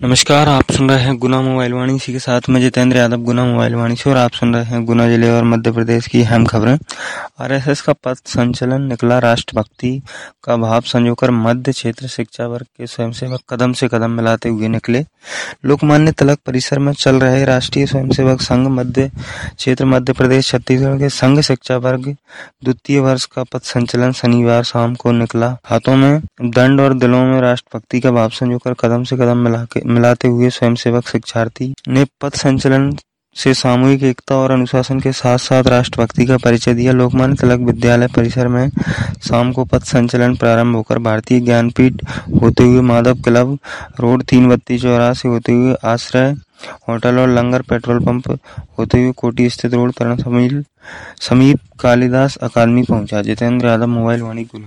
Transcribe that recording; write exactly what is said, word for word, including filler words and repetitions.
नमस्कार, आप सुन रहे हैं गुना मोबाइल वाणी। इसी के साथ मैं जितेंद्र यादव, गुना मोबाइल वाणी से, और आप सुन रहे हैं गुना जिले और मध्य प्रदेश की अहम खबरें। आरएसएस का पथ संचलन निकला, राष्ट्रभक्ति का भाव संजोकर मध्य क्षेत्र शिक्षा वर्ग के स्वयंसेवक कदम से कदम मिलाते हुए निकले। लोकमान्य तिलक परिसर में चल रहे राष्ट्रीय स्वयंसेवक संघ मध्य क्षेत्र मध्य प्रदेश छत्तीसगढ़ के संघ शिक्षा वर्ग द्वितीय वर्ष का पथ संचलन शनिवार शाम को निकला। हाथों में दंड और दिलों में राष्ट्रभक्ति का भाव संजोकर कदम से कदम मिला के मिलाते हुए स्वयंसेवक शिक्षार्थी ने पथ संचलन से सामूहिक एकता और अनुशासन के साथ साथ राष्ट्रभक्ति का परिचय दिया। लोकमान्य तिलक विद्यालय परिसर में शाम को पथ संचलन प्रारंभ होकर भारतीय ज्ञानपीठ होते हुए माधव क्लब रोड, तीन बत्ती चौराहे होते हुए आश्रय होटल और लंगर पेट्रोल पंप होते हुए कोटी स्थित रोड तरण समीप कालिदास अकादमी पहुंचा। जितेंद्र यादव, मोबाइल वाणी, गुना।